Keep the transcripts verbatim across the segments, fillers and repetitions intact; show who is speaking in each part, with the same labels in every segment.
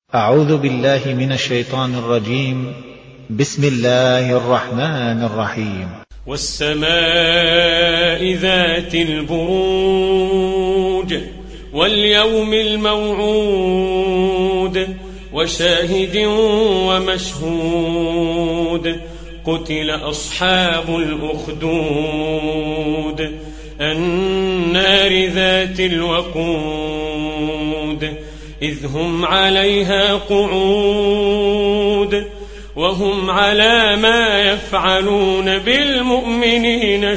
Speaker 1: أعوذ بالله من الشيطان الرجيم. بسم الله الرحمن الرحيم.
Speaker 2: والسماء ذات البروج واليوم الموعود وشاهد ومشهود قتل أصحاب الأخدود النار ذات الوقود إذ هم عليها قعود وهم على ما يفعلون بالمؤمنين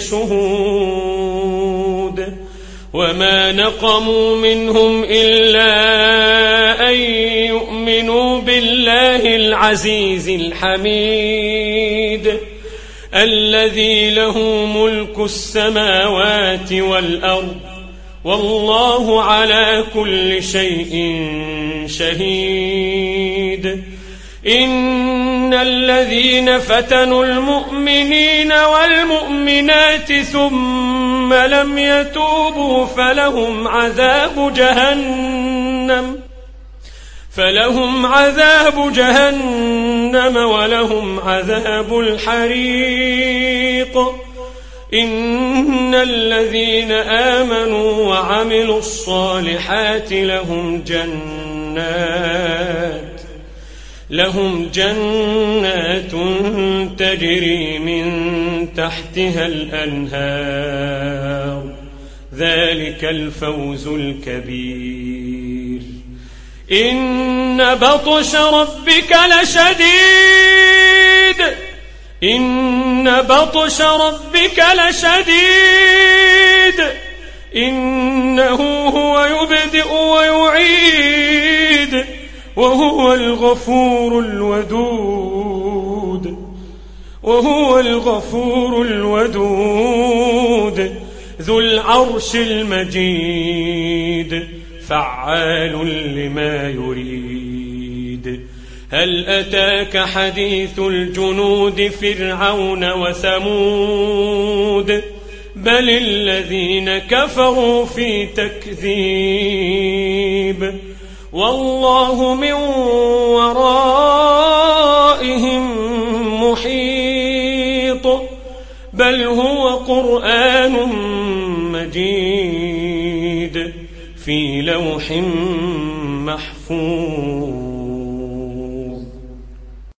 Speaker 2: شهود وما نقموا منهم إلا أن يؤمنوا بالله العزيز الحميد الذي له ملك السماوات والأرض والله على كل شيء شهيد. إن الذين فتنوا المؤمنين والمؤمنات ثم لم يتوبوا فلهم عذاب جهنم فلهم عذاب جهنم ولهم عذاب الحريق. إن الذين آمنوا وعملوا الصالحات لهم جنات لهم جنات تجري من تحتها الأنهار ذلك الفوز الكبير. إن بطش ربك لشديد إن بطش ربك لشديد إنه هو يبدئ ويعيد وهو الغفور الودود وهو الغفور الودود ذو العرش المجيد فعال لما يريد. هل أتاك حديث الجنود فرعون وثمود بل الذين كفروا في تكذيب والله من ورائهم محيط بل هو قرآن مجيد في لوح محفوظ.